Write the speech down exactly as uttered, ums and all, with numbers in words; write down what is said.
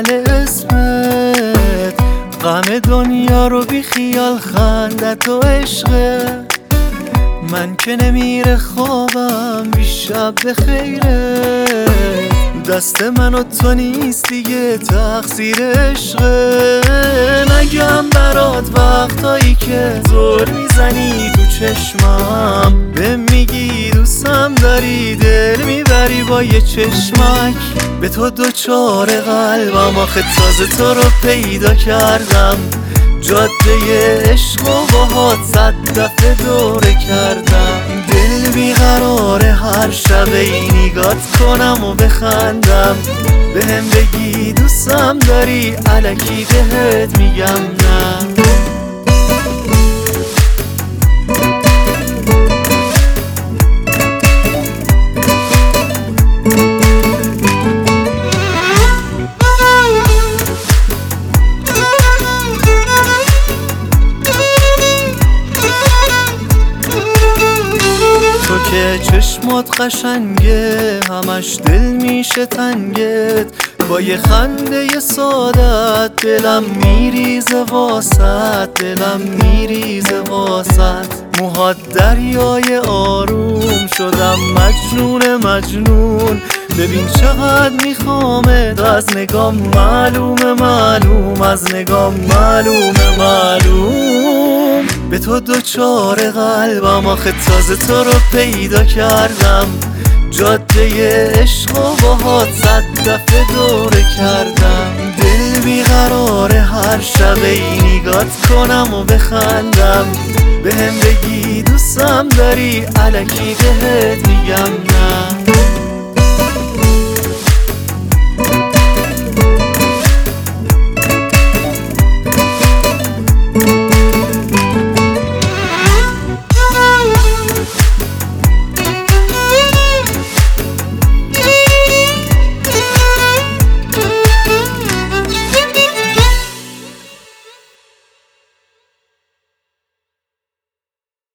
اول اسمت، غم دنیا رو بی خیال خندت و عشقه. من که نمیره خوابم بی شب به خیره، دست من و تو نیست دیگه تقصیر عشقه. نگم برات وقتایی که زور میزنی تو چشمم، به میگی دوستم داری دل میبری با یه چشمک. به تو دوچار قلبم آخه تازه تو رو پیدا کردم، جاده عشق و باهات صد دفعه دوره کردم. دل بیقراره هر شب اینیگات کنم و بخندم، به هم بگی دوستم داری الکی بهت میگم نه. تو که چشمات قشنگه همش دل میشه تنگت، با یه خنده سادت دلم میریزه واسط، دلم میریزه واسط. موهات دریای آروم شدم مجنون مجنون، ببین چقدر میخوامت از نگام معلومه معلوم، از نگام معلومه معلوم. به تو دوچار قلبم آخه تازه تو رو پیدا کردم، جاده عشق و باهات صد دفعه دوره کردم. دل بیقراره هر شب اینیگات کنم و بخندم، به هم بگی دوستم داری الکی بهت میگم نه.